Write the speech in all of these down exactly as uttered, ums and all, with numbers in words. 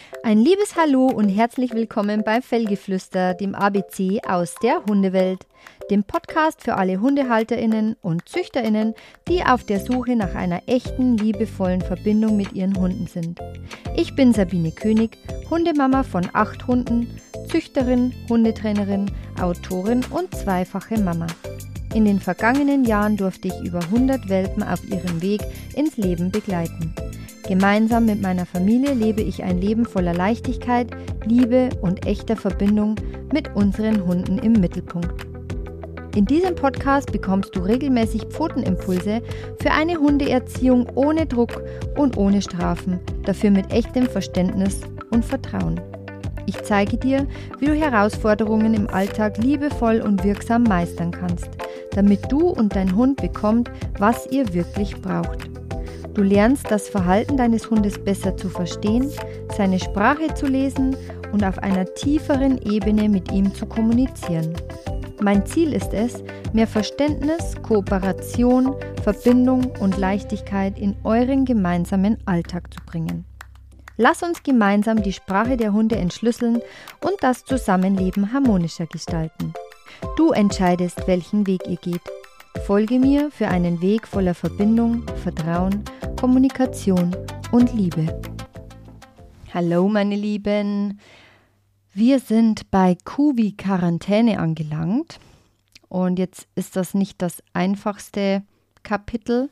Ein liebes Hallo und herzlich willkommen bei Fellgeflüster, dem A B C aus der Hundewelt, dem Podcast für alle HundehalterInnen und ZüchterInnen, die auf der Suche nach einer echten, liebevollen Verbindung mit ihren Hunden sind. Ich bin Sabine König, Hundemama von acht Hunden, Züchterin, Hundetrainerin, Autorin und zweifache Mama. In den vergangenen Jahren durfte ich über hundert Welpen auf ihrem Weg ins Leben begleiten. Gemeinsam mit meiner Familie lebe ich ein Leben voller Leichtigkeit, Liebe und echter Verbindung mit unseren Hunden im Mittelpunkt. In diesem Podcast bekommst du regelmäßig Pfotenimpulse für eine Hundeerziehung ohne Druck und ohne Strafen, dafür mit echtem Verständnis und Vertrauen. Ich zeige dir, wie du Herausforderungen im Alltag liebevoll und wirksam meistern kannst, damit du und dein Hund bekommt, was ihr wirklich braucht. Du lernst, das Verhalten deines Hundes besser zu verstehen, seine Sprache zu lesen und auf einer tieferen Ebene mit ihm zu kommunizieren. Mein Ziel ist es, mehr Verständnis, Kooperation, Verbindung und Leichtigkeit in euren gemeinsamen Alltag zu bringen. Lass uns gemeinsam die Sprache der Hunde entschlüsseln und das Zusammenleben harmonischer gestalten. Du entscheidest, welchen Weg ihr geht. Folge mir für einen Weg voller Verbindung, Vertrauen, Kommunikation und Liebe. Hallo meine Lieben, wir sind bei Q wie Quarantäne angelangt und jetzt ist das nicht das einfachste Kapitel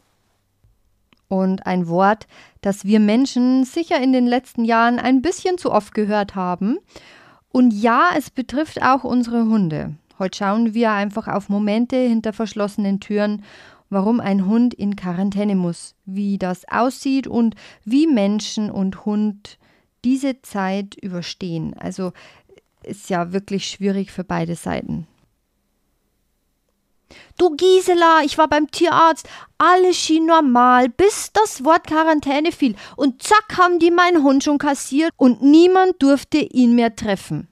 und ein Wort, das wir Menschen sicher in den letzten Jahren ein bisschen zu oft gehört haben. Und ja, es betrifft auch unsere Hunde. Heute schauen wir einfach auf Momente hinter verschlossenen Türen, warum ein Hund in Quarantäne muss, wie das aussieht und wie Menschen und Hund diese Zeit überstehen. Also ist ja wirklich schwierig für beide Seiten. Du Gisela, ich war beim Tierarzt, alles schien normal, bis das Wort Quarantäne fiel und zack haben die meinen Hund schon kassiert und niemand durfte ihn mehr treffen.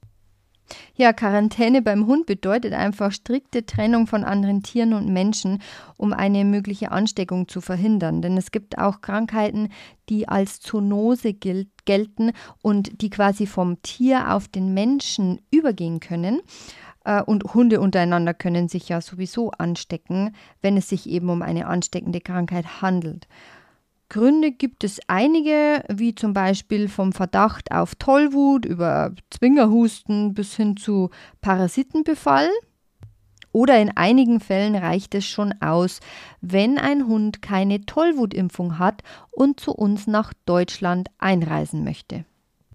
Ja, Quarantäne beim Hund bedeutet einfach strikte Trennung von anderen Tieren und Menschen, um eine mögliche Ansteckung zu verhindern. Denn es gibt auch Krankheiten, die als Zoonose gel- gelten und die quasi vom Tier auf den Menschen übergehen können. Äh, und Hunde untereinander können sich ja sowieso anstecken, wenn es sich eben um eine ansteckende Krankheit handelt. Gründe gibt es einige, wie zum Beispiel vom Verdacht auf Tollwut über Zwingerhusten bis hin zu Parasitenbefall. Oder in einigen Fällen reicht es schon aus, wenn ein Hund keine Tollwutimpfung hat und zu uns nach Deutschland einreisen möchte.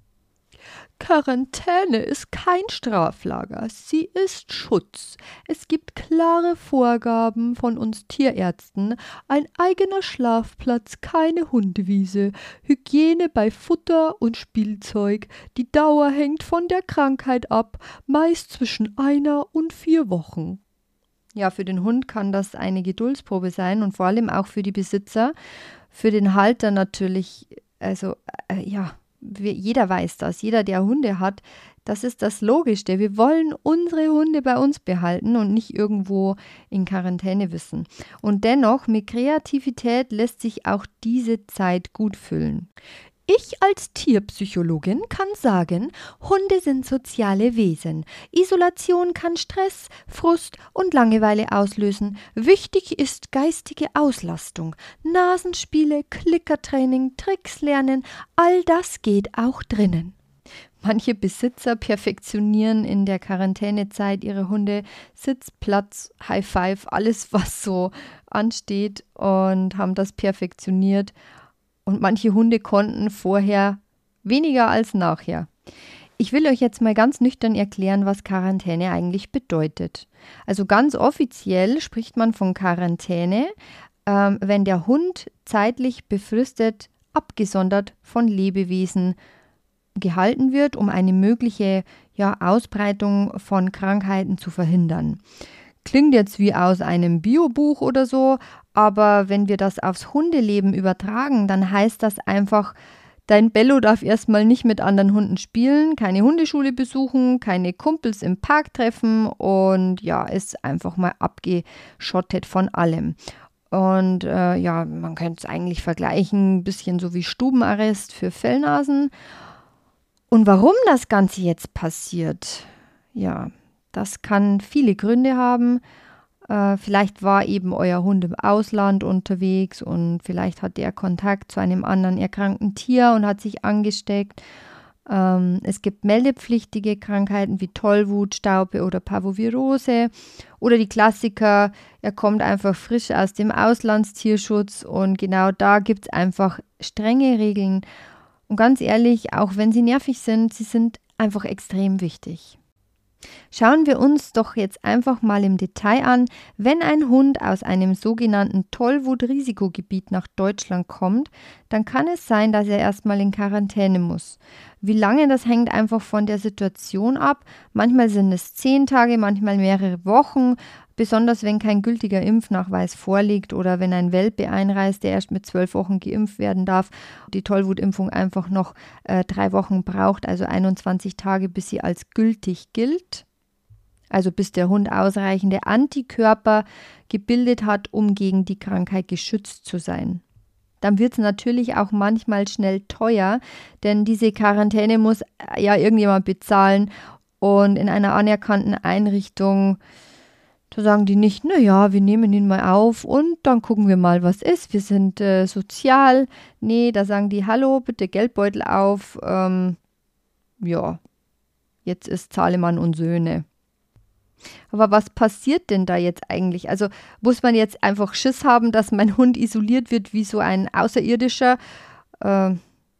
Quarantäne ist kein Straflager, sie ist Schutz. Es gibt klare Vorgaben von uns Tierärzten, ein eigener Schlafplatz, keine Hundewiese, Hygiene bei Futter und Spielzeug, die Dauer hängt von der Krankheit ab, meist zwischen einer und vier Wochen. Ja, für den Hund kann das eine Geduldsprobe sein und vor allem auch für die Besitzer, für den Halter natürlich, also äh, ja, Wir, jeder weiß das, jeder, der Hunde hat, das ist das Logischste. Wir wollen unsere Hunde bei uns behalten und nicht irgendwo in Quarantäne wissen. Und dennoch, mit Kreativität lässt sich auch diese Zeit gut füllen. Ich als Tierpsychologin kann sagen, Hunde sind soziale Wesen. Isolation kann Stress, Frust und Langeweile auslösen. Wichtig ist geistige Auslastung. Nasenspiele, Klickertraining, Tricks lernen, all das geht auch drinnen. Manche Besitzer perfektionieren in der Quarantänezeit ihre Hunde, Sitz, Platz, High Five, alles was so ansteht und haben das perfektioniert. Und manche Hunde konnten vorher weniger als nachher. Ich will euch jetzt mal ganz nüchtern erklären, was Quarantäne eigentlich bedeutet. Also ganz offiziell spricht man von Quarantäne, ähm, wenn der Hund zeitlich befristet abgesondert von Lebewesen gehalten wird, um eine mögliche ja, Ausbreitung von Krankheiten zu verhindern. Klingt jetzt wie aus einem Biobuch oder so, aber wenn wir das aufs Hundeleben übertragen, dann heißt das einfach, dein Bello darf erstmal nicht mit anderen Hunden spielen, keine Hundeschule besuchen, keine Kumpels im Park treffen und ja, ist einfach mal abgeschottet von allem. Und äh, ja, man könnte es eigentlich vergleichen, ein bisschen so wie Stubenarrest für Fellnasen. Und warum das Ganze jetzt passiert, ja, das kann viele Gründe haben. Äh, vielleicht war eben euer Hund im Ausland unterwegs und vielleicht hat er Kontakt zu einem anderen erkrankten Tier und hat sich angesteckt. Ähm, es gibt meldepflichtige Krankheiten wie Tollwut, Staupe oder Parvovirose. Oder die Klassiker, er kommt einfach frisch aus dem Auslandstierschutz und genau da gibt es einfach strenge Regeln. Und ganz ehrlich, auch wenn sie nervig sind, sie sind einfach extrem wichtig. Schauen wir uns doch jetzt einfach mal im Detail an, wenn ein Hund aus einem sogenannten Tollwut-Risikogebiet nach Deutschland kommt, dann kann es sein, dass er erstmal in Quarantäne muss. Wie lange, das hängt einfach von der Situation ab. Manchmal sind es zehn Tage, manchmal mehrere Wochen, besonders wenn kein gültiger Impfnachweis vorliegt oder wenn ein Welpe einreist, der erst mit zwölf Wochen geimpft werden darf, die Tollwutimpfung einfach noch äh, drei Wochen braucht, also einundzwanzig Tage, bis sie als gültig gilt. Also bis der Hund ausreichende Antikörper gebildet hat, um gegen die Krankheit geschützt zu sein. Dann wird es natürlich auch manchmal schnell teuer, denn diese Quarantäne muss ja irgendjemand bezahlen und in einer anerkannten Einrichtung, da sagen die nicht, naja, wir nehmen ihn mal auf und dann gucken wir mal, was ist. Wir sind äh, sozial. Nee, da sagen die, hallo, bitte Geldbeutel auf. Ähm, ja, jetzt ist Zahlemann und Söhne. Aber was passiert denn da jetzt eigentlich? Also muss man jetzt einfach Schiss haben, dass mein Hund isoliert wird wie so ein Außerirdischer? Äh,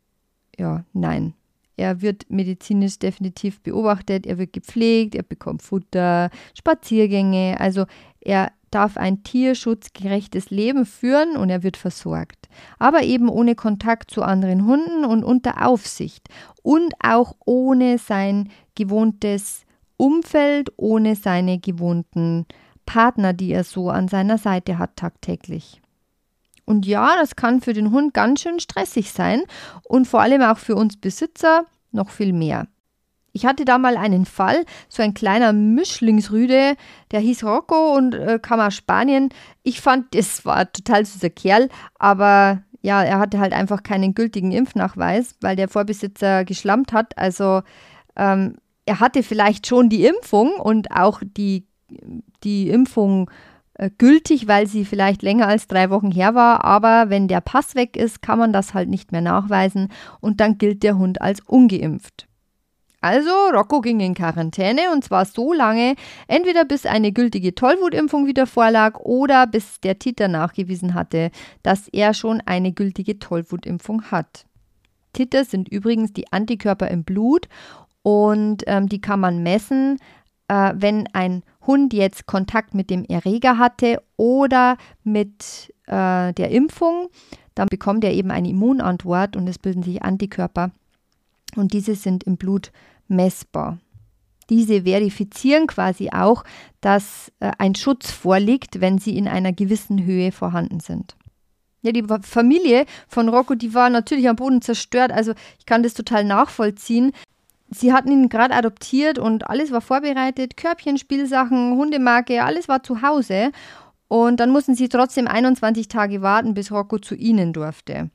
ja, nein. Er wird medizinisch definitiv beobachtet, er wird gepflegt, er bekommt Futter, Spaziergänge. Also er darf ein tierschutzgerechtes Leben führen und er wird versorgt. Aber eben ohne Kontakt zu anderen Hunden und unter Aufsicht. Und auch ohne sein gewohntes Umfeld, ohne seine gewohnten Partner, die er so an seiner Seite hat tagtäglich. Und ja, das kann für den Hund ganz schön stressig sein und vor allem auch für uns Besitzer noch viel mehr. Ich hatte da mal einen Fall, so ein kleiner Mischlingsrüde, der hieß Rocco und äh, kam aus Spanien. Ich fand, das war ein total süßer Kerl, aber ja, er hatte halt einfach keinen gültigen Impfnachweis, weil der Vorbesitzer geschlampt hat. Also ähm, er hatte vielleicht schon die Impfung und auch die, die Impfung äh, gültig, weil sie vielleicht länger als drei Wochen her war. Aber wenn der Pass weg ist, kann man das halt nicht mehr nachweisen und dann gilt der Hund als ungeimpft. Also Rocco ging in Quarantäne und zwar so lange, entweder bis eine gültige Tollwutimpfung wieder vorlag oder bis der Titer nachgewiesen hatte, dass er schon eine gültige Tollwutimpfung hat. Titer sind übrigens die Antikörper im Blut. Und ähm, die kann man messen, äh, wenn ein Hund jetzt Kontakt mit dem Erreger hatte oder mit äh, der Impfung, dann bekommt er eben eine Immunantwort und es bilden sich Antikörper. Und diese sind im Blut messbar. Diese verifizieren quasi auch, dass äh, ein Schutz vorliegt, wenn sie in einer gewissen Höhe vorhanden sind. Ja, die Familie von Rocco, die war natürlich am Boden zerstört, also ich kann das total nachvollziehen. Sie hatten ihn gerade adoptiert und alles war vorbereitet, Körbchen, Spielsachen, Hundemarke, alles war zu Hause. Und dann mussten sie trotzdem einundzwanzig Tage warten, bis Rocco zu ihnen durfte.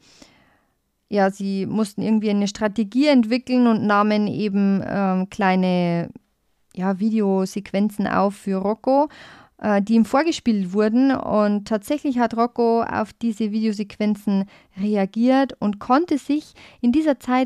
Ja, sie mussten irgendwie eine Strategie entwickeln und nahmen eben ähm, kleine ja, Videosequenzen auf für Rocco, äh, die ihm vorgespielt wurden. Und tatsächlich hat Rocco auf diese Videosequenzen reagiert und konnte sich in dieser Zeit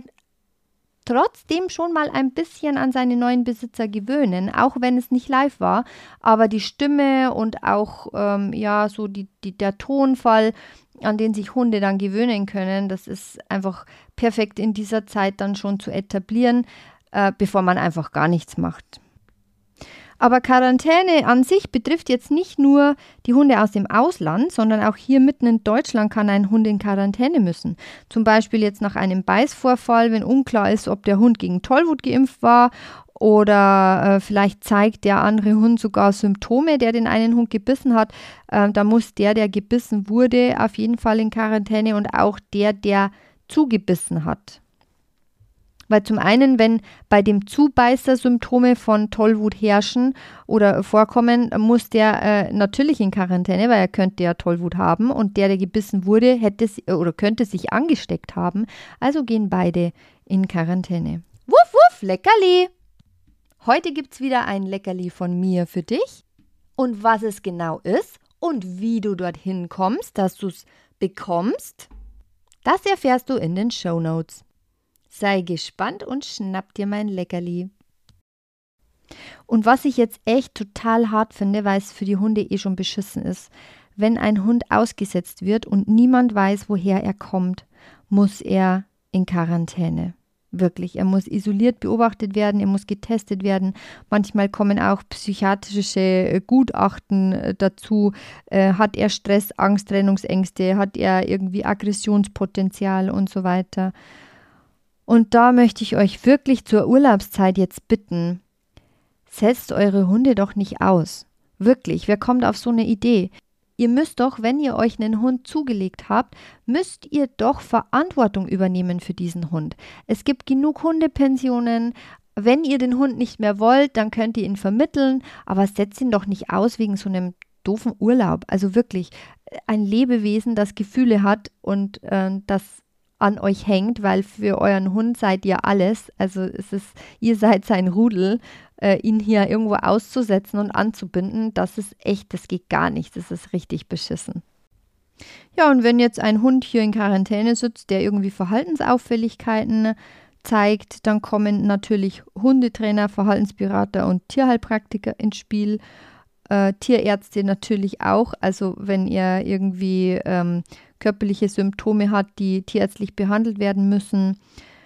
trotzdem schon mal ein bisschen an seine neuen Besitzer gewöhnen, auch wenn es nicht live war. Aber die Stimme und auch ähm, ja so die, die, der Tonfall, an den sich Hunde dann gewöhnen können, das ist einfach perfekt in dieser Zeit dann schon zu etablieren, äh, bevor man einfach gar nichts macht. Aber Quarantäne an sich betrifft jetzt nicht nur die Hunde aus dem Ausland, sondern auch hier mitten in Deutschland kann ein Hund in Quarantäne müssen. Zum Beispiel jetzt nach einem Beißvorfall, wenn unklar ist, ob der Hund gegen Tollwut geimpft war oder äh, vielleicht zeigt der andere Hund sogar Symptome, der den einen Hund gebissen hat. Äh, da muss der, der gebissen wurde, auf jeden Fall in Quarantäne und auch der, der zugebissen hat. Weil zum einen, wenn bei dem Zubeißer Symptome von Tollwut herrschen oder vorkommen, muss der äh, natürlich in Quarantäne, weil er könnte ja Tollwut haben und der, der gebissen wurde, hätte oder könnte sich angesteckt haben. Also gehen beide in Quarantäne. Wuff, auf Leckerli! Heute gibt's wieder ein Leckerli von mir für dich. Und was es genau ist und wie du dorthin kommst, dass du es bekommst, das erfährst du in den Shownotes. Sei gespannt und schnapp dir mein Leckerli. Und was ich jetzt echt total hart finde, weil es für die Hunde eh schon beschissen ist, wenn ein Hund ausgesetzt wird und niemand weiß, woher er kommt, muss er in Quarantäne. Wirklich, er muss isoliert beobachtet werden, er muss getestet werden. Manchmal kommen auch psychiatrische Gutachten dazu. Äh, hat er Stress, Angst, Trennungsängste, hat er irgendwie Aggressionspotenzial und so weiter. Und da möchte ich euch wirklich zur Urlaubszeit jetzt bitten, setzt eure Hunde doch nicht aus. Wirklich, wer kommt auf so eine Idee? Ihr müsst doch, wenn ihr euch einen Hund zugelegt habt, müsst ihr doch Verantwortung übernehmen für diesen Hund. Es gibt genug Hundepensionen. Wenn ihr den Hund nicht mehr wollt, dann könnt ihr ihn vermitteln, aber setzt ihn doch nicht aus wegen so einem doofen Urlaub. Also wirklich ein Lebewesen, das Gefühle hat und äh, das an euch hängt, weil für euren Hund seid ihr alles. Also es ist, ihr seid sein Rudel. Äh, ihn hier irgendwo auszusetzen und anzubinden, das ist echt, das geht gar nicht. Das ist richtig beschissen. Ja, und wenn jetzt ein Hund hier in Quarantäne sitzt, der irgendwie Verhaltensauffälligkeiten zeigt, dann kommen natürlich Hundetrainer, Verhaltensberater und Tierheilpraktiker ins Spiel. Äh, Tierärzte natürlich auch. Also wenn ihr irgendwie ähm, körperliche Symptome hat, die tierärztlich behandelt werden müssen,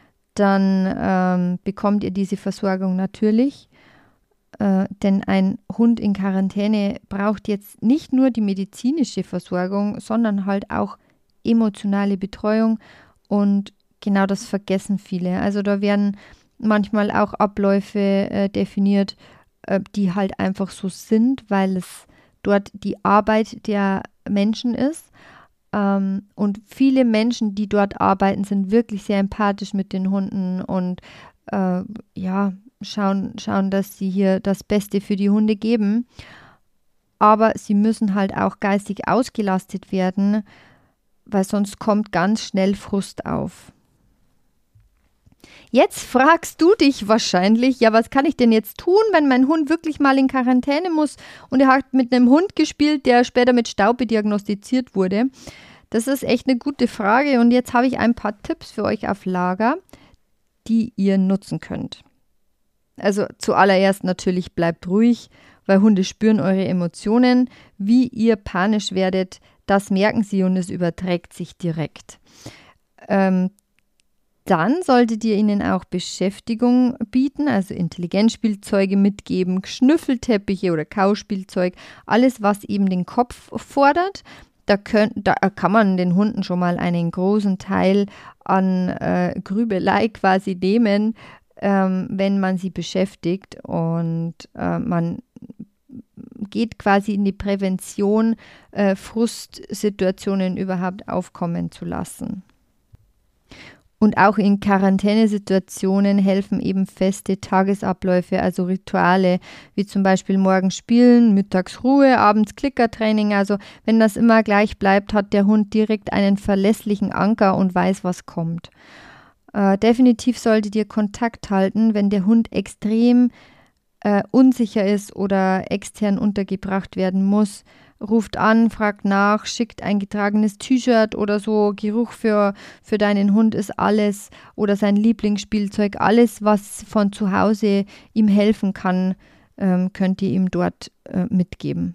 dann ähm, bekommt ihr diese Versorgung natürlich. Äh, denn ein Hund in Quarantäne braucht jetzt nicht nur die medizinische Versorgung, sondern halt auch emotionale Betreuung und genau das vergessen viele. Also da werden manchmal auch Abläufe äh, definiert, äh, die halt einfach so sind, weil es dort die Arbeit der Menschen ist. Ähm, und viele Menschen, die dort arbeiten, sind wirklich sehr empathisch mit den Hunden und äh, ja, schauen, schauen, dass sie hier das Beste für die Hunde geben. Aber sie müssen halt auch geistig ausgelastet werden, weil sonst kommt ganz schnell Frust auf. Jetzt fragst du dich wahrscheinlich, ja, was kann ich denn jetzt tun, wenn mein Hund wirklich mal in Quarantäne muss und er hat mit einem Hund gespielt, der später mit Staupe diagnostiziert wurde? Das ist echt eine gute Frage und jetzt habe ich ein paar Tipps für euch auf Lager, die ihr nutzen könnt. Also zuallererst natürlich bleibt ruhig, weil Hunde spüren eure Emotionen. Wie ihr panisch werdet, das merken sie und es überträgt sich direkt. Ähm, dann solltet ihr ihnen auch Beschäftigung bieten, also Intelligenzspielzeuge mitgeben, Schnüffelteppiche oder Kauspielzeug, alles was eben den Kopf fordert. Da, könnt, da kann man den Hunden schon mal einen großen Teil an äh, Grübelei quasi nehmen, ähm, wenn man sie beschäftigt und äh, man geht quasi in die Prävention, äh, Frustsituationen überhaupt aufkommen zu lassen. Und auch in Quarantänesituationen helfen eben feste Tagesabläufe, also Rituale, wie zum Beispiel morgens spielen, mittags Ruhe, abends Klickertraining. Also wenn das immer gleich bleibt, hat der Hund direkt einen verlässlichen Anker und weiß, was kommt. Äh, definitiv solltet ihr Kontakt halten, wenn der Hund extrem äh, unsicher ist oder extern untergebracht werden muss. Ruft an, fragt nach, schickt ein getragenes T-Shirt oder so. Geruch für, für deinen Hund ist alles oder sein Lieblingsspielzeug. Alles, was von zu Hause ihm helfen kann, ähm, könnt ihr ihm dort äh, mitgeben.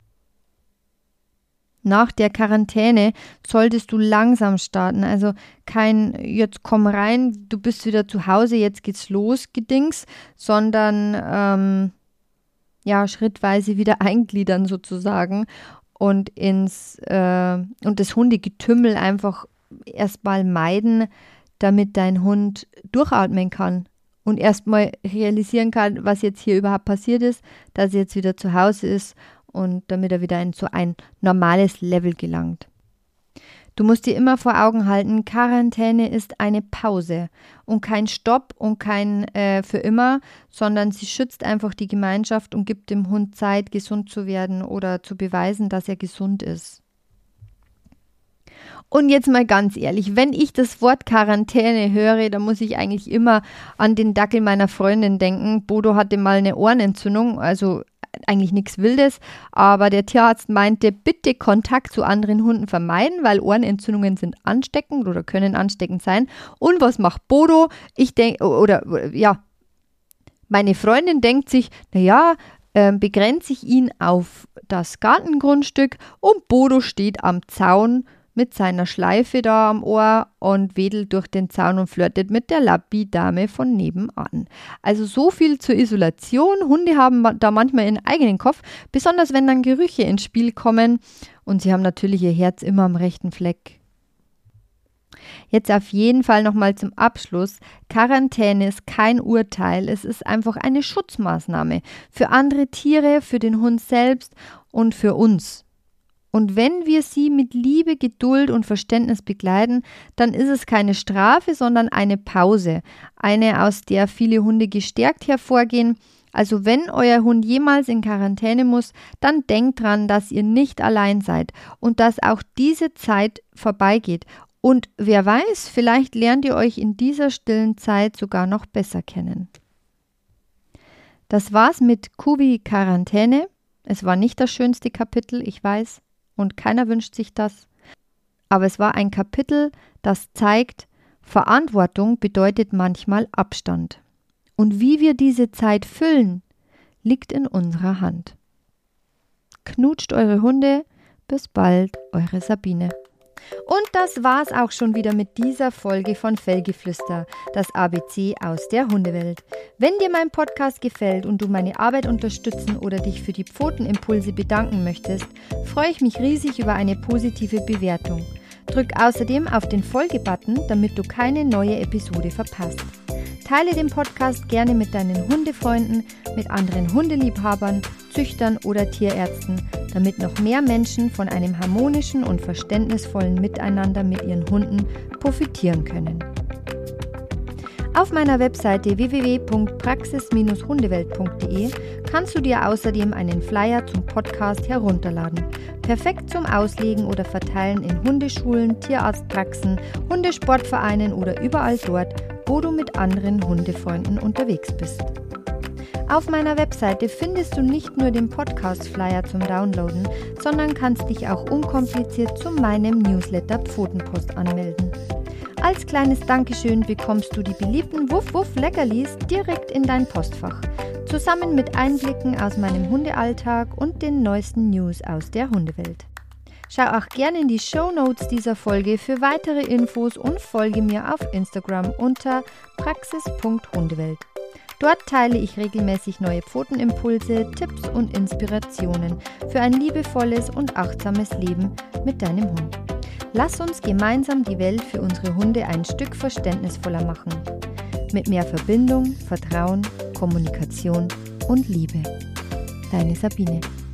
Nach der Quarantäne solltest du langsam starten. Also kein, jetzt komm rein, du bist wieder zu Hause, jetzt geht's los, Gedings, sondern ähm, ja, schrittweise wieder eingliedern sozusagen. Und ins äh, und das Hundegetümmel einfach erstmal meiden, damit dein Hund durchatmen kann und erstmal realisieren kann, was jetzt hier überhaupt passiert ist, dass er jetzt wieder zu Hause ist und damit er wieder in so ein normales Level gelangt. Du musst dir immer vor Augen halten, Quarantäne ist eine Pause und kein Stopp und kein äh, für immer, sondern sie schützt einfach die Gemeinschaft und gibt dem Hund Zeit, gesund zu werden oder zu beweisen, dass er gesund ist. Und jetzt mal ganz ehrlich, wenn ich das Wort Quarantäne höre, dann muss ich eigentlich immer an den Dackel meiner Freundin denken. Bodo hatte mal eine Ohrenentzündung, also eigentlich nichts Wildes, aber der Tierarzt meinte, bitte Kontakt zu anderen Hunden vermeiden, weil Ohrenentzündungen sind ansteckend oder können ansteckend sein. Und was macht Bodo? Ich denke, oder ja, meine Freundin denkt sich, naja, äh, begrenze ich ihn auf das Gartengrundstück und Bodo steht am Zaun mit seiner Schleife da am Ohr und wedelt durch den Zaun und flirtet mit der Lappi-Dame von nebenan. Also so viel zur Isolation. Hunde haben da manchmal ihren eigenen Kopf, besonders wenn dann Gerüche ins Spiel kommen und sie haben natürlich ihr Herz immer am rechten Fleck. Jetzt auf jeden Fall nochmal zum Abschluss. Quarantäne ist kein Urteil, es ist einfach eine Schutzmaßnahme für andere Tiere, für den Hund selbst und für uns. Und wenn wir sie mit Liebe, Geduld und Verständnis begleiten, dann ist es keine Strafe, sondern eine Pause. Eine, aus der viele Hunde gestärkt hervorgehen. Also wenn euer Hund jemals in Quarantäne muss, dann denkt dran, dass ihr nicht allein seid und dass auch diese Zeit vorbeigeht. Und wer weiß, vielleicht lernt ihr euch in dieser stillen Zeit sogar noch besser kennen. Das war's mit Kubi Quarantäne. Es war nicht das schönste Kapitel, ich weiß. Und keiner wünscht sich das. Aber es war ein Kapitel, das zeigt, Verantwortung bedeutet manchmal Abstand. Und wie wir diese Zeit füllen, liegt in unserer Hand. Knutscht eure Hunde. Bis bald, eure Sabine. Und das war's auch schon wieder mit dieser Folge von Fellgeflüster, das A B C aus der Hundewelt. Wenn dir mein Podcast gefällt und du meine Arbeit unterstützen oder dich für die Pfotenimpulse bedanken möchtest, freue ich mich riesig über eine positive Bewertung. Drück außerdem auf den Folge-Button, damit du keine neue Episode verpasst. Teile den Podcast gerne mit deinen Hundefreunden, mit anderen Hundeliebhabern, Züchtern oder Tierärzten, damit noch mehr Menschen von einem harmonischen und verständnisvollen Miteinander mit ihren Hunden profitieren können. Auf meiner Webseite w w w punkt praxis Bindestrich hundewelt punkt de kannst du dir außerdem einen Flyer zum Podcast herunterladen. Perfekt zum Auslegen oder Verteilen in Hundeschulen, Tierarztpraxen, Hundesportvereinen oder überall dort, wo du mit anderen Hundefreunden unterwegs bist. Auf meiner Webseite findest du nicht nur den Podcast-Flyer zum Downloaden, sondern kannst dich auch unkompliziert zu meinem Newsletter Pfotenpost anmelden. Als kleines Dankeschön bekommst du die beliebten Wuff-Wuff-Leckerlis direkt in dein Postfach, zusammen mit Einblicken aus meinem Hundealltag und den neuesten News aus der Hundewelt. Schau auch gerne in die Shownotes dieser Folge für weitere Infos und folge mir auf Instagram unter praxis punkt hundewelt. Dort teile ich regelmäßig neue Pfotenimpulse, Tipps und Inspirationen für ein liebevolles und achtsames Leben mit deinem Hund. Lass uns gemeinsam die Welt für unsere Hunde ein Stück verständnisvoller machen. Mit mehr Verbindung, Vertrauen, Kommunikation und Liebe. Deine Sabine.